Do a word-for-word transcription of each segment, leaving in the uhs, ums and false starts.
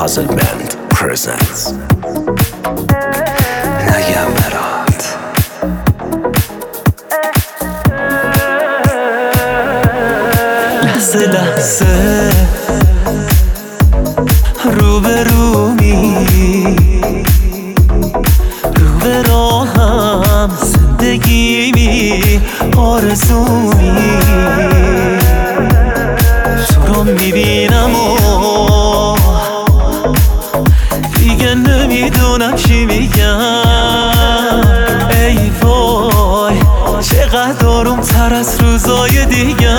Puzzle Band presents نگم برات. لحظه لحظه رو به رومی، رو به راهم زندگیمی، آرزومی. تو رو میبینم و دیگه نمیدونم چی میگم. ای وای چقدر آروم تر از روزای دیگه.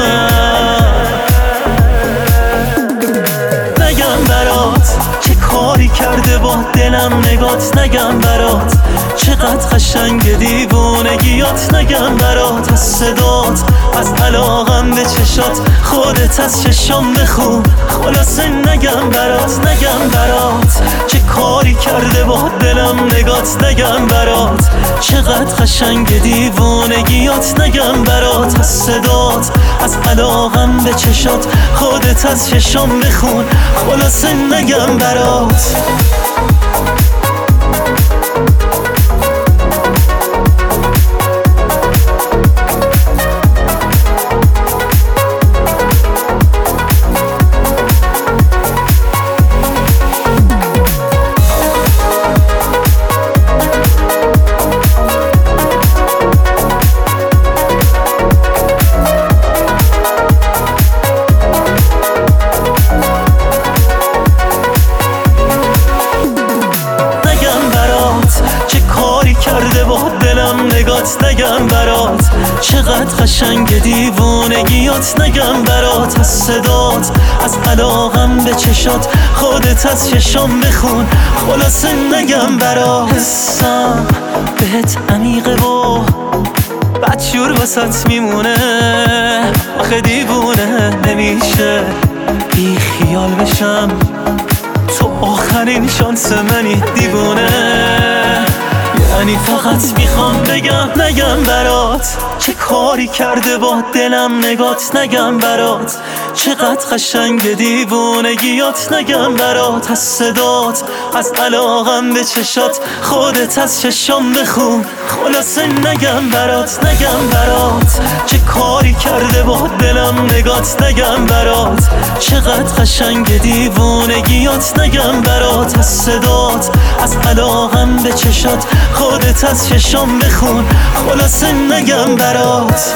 نگم برات چه کاری کرده با دلم نگات، نگم برات چقدر قشنگ دیوونگیات، نگم برات از صدات، از علاقم به چشات، خودت از چشام بخون. خلاصه نگم برات، نگم برات چه کاری کرده با دلم نگات، نگم برات چقدر قشنگ دیوونگیات، نگم برات از صدات، از علاقم به چشات، خودت از چشام بخون. خلاصه نگم برات. کرده با دلم نگات، نگم برات چقدر قشنگ دیوونگیات، نگم برات از صدات، از علاقم به چشات، خودت از چشام بخون. خلاصه نگم برات. حسم بهت عمیقه و بدجور واسط میمونه، آخه دیوونه نمیشه بی خیال بشم. تو آخرین شانس منی دیوونه، یعنی فقط میخوام بگم نگم برات چه کاری کرده با دلم نگات، نگم برات چقدر قشنگ دیوونگیات، نگم برات از صدات، از علاقم به چشات، خودت از چشام بخون. خلاصه نگم برات، نگم برات چه کاری کرده با دلم نگات، نگم برات چقدر قشنگ دیوونگیات، نگم برات از صدات، از علاقم به چشات، خودت از چشام بخون. خلاصه نگم برات.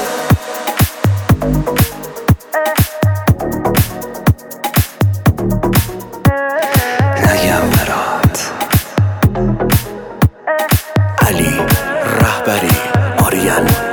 نگم برات. علی رهبری، آریان